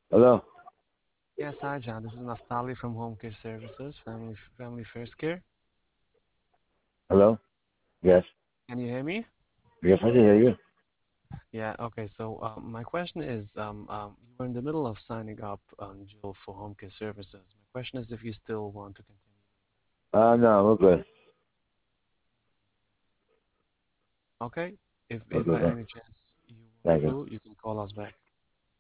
Hello? Yes, hi John. This is Naftali from Home Care Services, Family First Care. Hello? Yes. Can you hear me? Yes, I can hear you. Yeah. Okay. So my question is, you were in the middle of signing up, Jill, for Home Care Services. My question is if you still want to continue. No, we're good. Okay. If We're if by good. any chance you want Thank you. to, you can call us back.